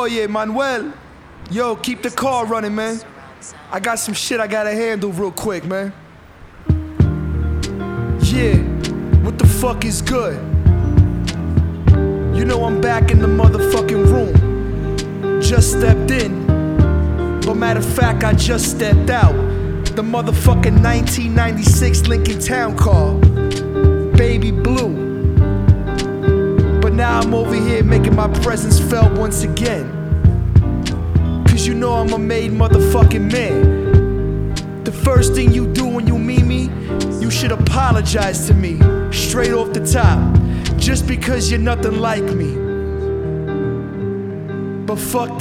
Oye, Manuel. Yo, keep the car running, man. I got some shit I gotta handle real quick, man. Yeah, what the fuck is good? You know I'm back in the motherfucking room. Just stepped in. But matter of fact, I just stepped out. The motherfucking 1996 Lincoln Town Car, baby blue. But now I'm over here making my presence felt once again. Cause you know I'm a made motherfucking man. The first thing you do when you meet me, you should apologize to me, straight off the top, just because you're nothing like me. But fuck